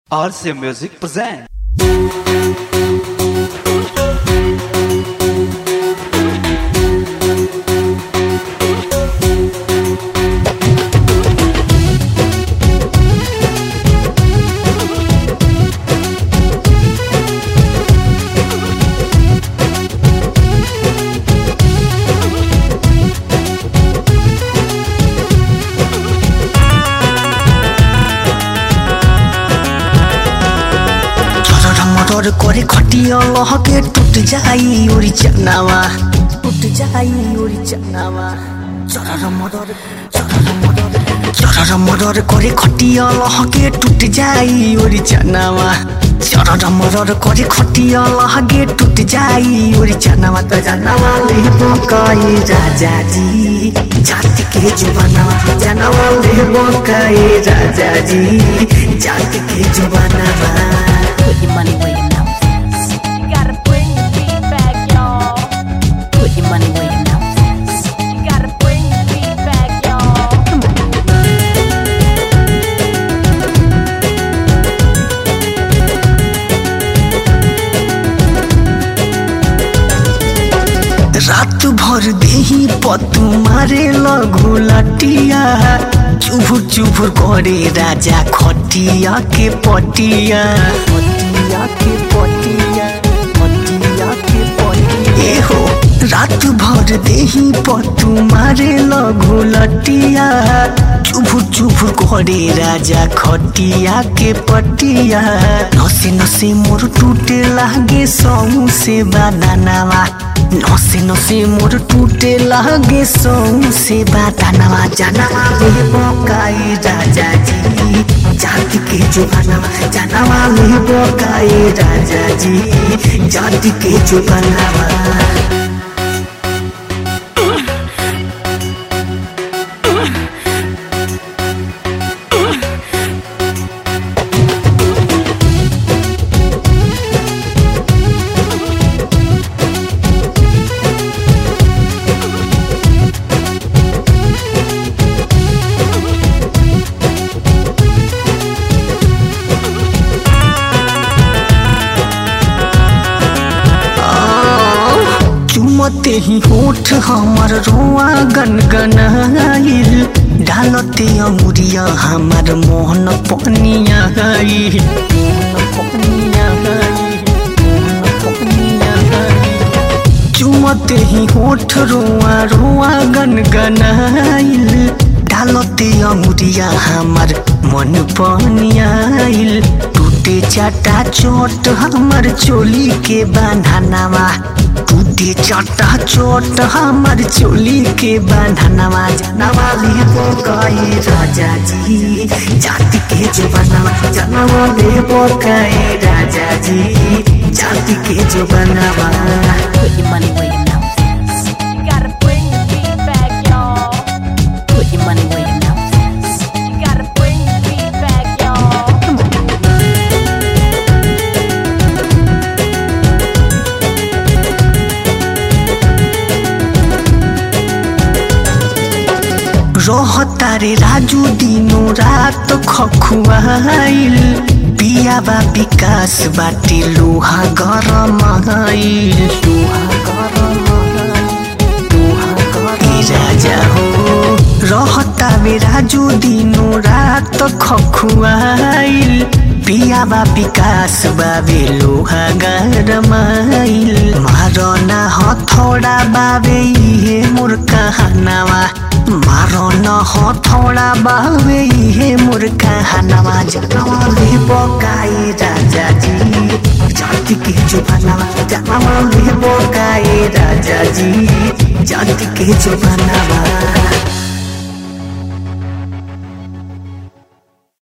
RC Music present. मटर करे खटिया लहके टूट जाई ओरी चनावा टूट जाई ओरी चनावा चरर मटर करे खटिया लहके टूट जाई ओरी चनावा चरर मटर करे खटिया लहके टूट जाई ओरी चनावा त जनावा ले बकाई राजा जी जाति के जुबानावा जनावा ले बकाई राजा जी जाति के जुबानावा Put your money where your mouth is. You gotta bring the beat back, y'all. Put your money where your mouth is. You gotta bring the beat back, y'all. Come रात भर देही पतु मारे लगो लटिया चुभुर चुभुर करे राजा खटिया के पटिया खटिया के पटिया खटिया के पटिया ए हो रात भर देही पतु मारे लगो लटिया चुभुर चुभुर करे राजा खटिया के पटिया नसे नसे मोर टूटे लागे सौ से बादानावा नसे नसे मोर टूटे लागे सौ से बादानावा जनावा ले बकाई राजा जी जाति के जुबानावा जनावा ले बकाई राजा जी जाति के जुबानावा चुमते ही होठ हमर रोआ गनगनाइल डालते अंगुरिया हमर मोहन पनिया गाइल चुमते ही होठ रोआ रोआ गनगनाइल डालते अंगुरिया हमर मन पनियाइल टूटे चाटा चोट हमर चोली के बांधनावा टूटे चाटा चोट हमर चोली के बांधनावा जनावा ले बकाई राजा जी जाति के जुबानावा जनावा ले बकाई राजा जी जाति के जुबानावा Put your money where your mouth is. You gotta bring the beat back, y'all. Put your money where your mouth is. You gotta bring the beat back, y'all. Come रहता रे राजू दिनो रात खखुआइल पिया बा विकास बाटे लोहा गरम आइल राजा हो रहता वे राजू दिनो रात खखुआइल पिया बा विकास बाबे लोहा गरम आइल मारना हथौड़ा बाबे इहे मोर कहानावा मारना हथौड़ा बाबे इहे मोर कहानावा जनावा ले बकाई राजा जी जाति के जुबानावा जनावा ले बकाई राजा जी जाति के जुबानावा